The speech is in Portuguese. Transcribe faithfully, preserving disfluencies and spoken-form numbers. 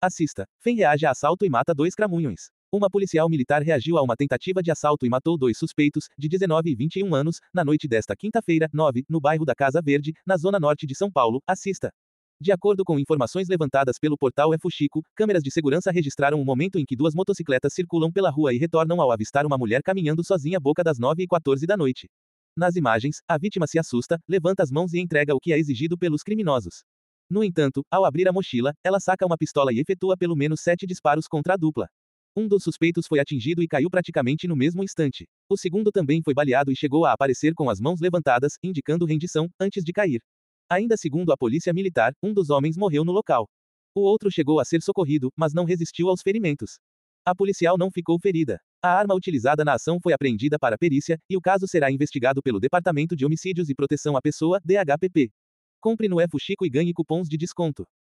Assista. Fem reage a assalto e mata dois cramunhões. Uma policial militar reagiu a uma tentativa de assalto e matou dois suspeitos, de dezenove e vinte e um anos, na noite desta quinta-feira, nove, no bairro da Casa Verde, na zona norte de São Paulo. Assista. De acordo com informações levantadas pelo portal eFuxico, câmeras de segurança registraram o momento em que duas motocicletas circulam pela rua e retornam ao avistar uma mulher caminhando sozinha boca das nove e quatorze da noite. Nas imagens, a vítima se assusta, levanta as mãos e entrega o que é exigido pelos criminosos. No entanto, ao abrir a mochila, ela saca uma pistola e efetua pelo menos sete disparos contra a dupla. Um dos suspeitos foi atingido e caiu praticamente no mesmo instante. O segundo também foi baleado e chegou a aparecer com as mãos levantadas, indicando rendição, antes de cair. Ainda segundo a polícia militar, um dos homens morreu no local. O outro chegou a ser socorrido, mas não resistiu aos ferimentos. A policial não ficou ferida. A arma utilizada na ação foi apreendida para perícia, e o caso será investigado pelo Departamento de Homicídios e Proteção à Pessoa, D H P P. Compre no eFuxico e ganhe cupons de desconto.